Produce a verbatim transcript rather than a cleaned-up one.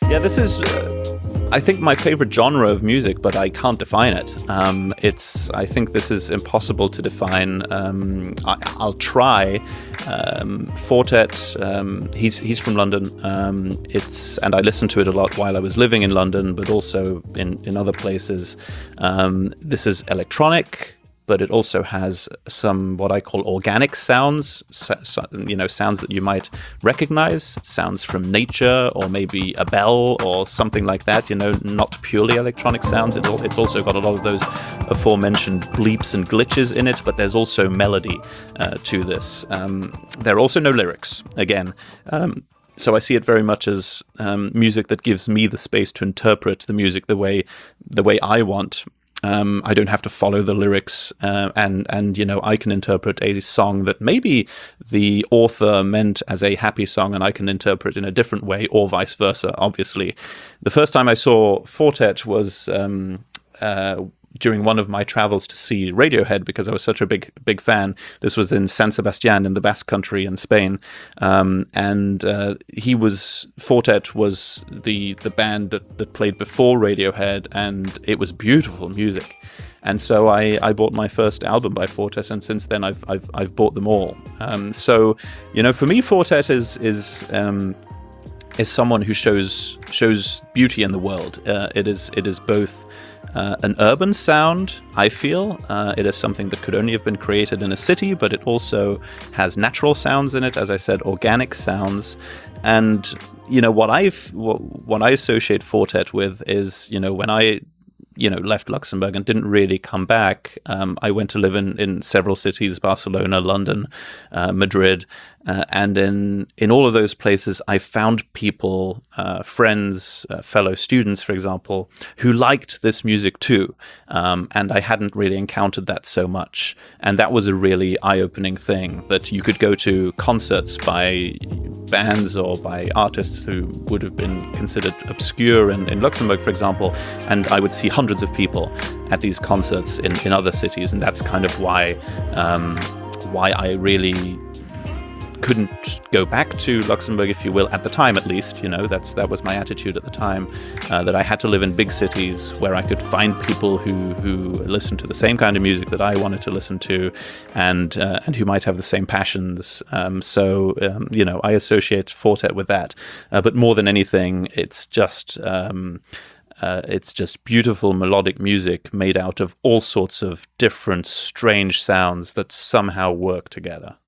Yeah, this is, uh, I think, my favorite genre of music, but I can't define it. Um, it's, I think this is impossible to define. Um, I, I'll try. Um, Fortet, um, he's he's from London. Um, it's and I listened to it a lot while I was living in London, but also in in other places. Um, this is electronic, but it also has some what I call organic sounds, so, so, you know, sounds that you might recognize, sounds from nature, or maybe a bell or something like that, you know, not purely electronic sounds. It, it's also got a lot of those aforementioned bleeps and glitches in it, but there's also melody uh, to this. Um, there are also no lyrics, again. Um, So I see it very much as um, music that gives me the space to interpret the music the way the way I want. Um, I don't have to follow the lyrics, uh, and and you know I can interpret a song that maybe the author meant as a happy song, and I can interpret in a different way, or vice versa. Obviously, the first time I saw Fortet was um, uh, during one of my travels to see Radiohead, because I was such a big big fan. This was in San Sebastian in the Basque Country in Spain, um, and uh, he was Fortet was the the band that, that played before Radiohead, and it was beautiful music. And so I, I bought my first album by Fortet, and since then I've I've I've bought them all. Um, so you know, for me, Fortet is is um, is someone who shows shows beauty in the world. Uh, it is it is both Uh, an urban sound, I feel. Uh, it is something that could only have been created in a city, but it also has natural sounds in it, as I said, organic sounds. And, you know, what I've, what, what I associate Fortet with is, you know, when I, you know, left Luxembourg and didn't really come back, um, I went to live in, in several cities, Barcelona, London, uh, Madrid, Uh, and in in all of those places, I found people, uh, friends, uh, fellow students, for example, who liked this music too. Um, and I hadn't really encountered that so much. And that was a really eye-opening thing, that you could go to concerts by bands or by artists who would have been considered obscure in, in Luxembourg, for example, and I would see hundreds of people at these concerts in, in other cities. And that's kind of why um, why I really couldn't go back to Luxembourg, if you will, at the time at least. You know, that's that was my attitude at the time, uh, that I had to live in big cities where I could find people who who listened to the same kind of music that I wanted to listen to, and uh, and who might have the same passions. Um, so um, you know, I associate Fortet with that. Uh, but more than anything, it's just um, uh, it's just beautiful melodic music made out of all sorts of different strange sounds that somehow work together.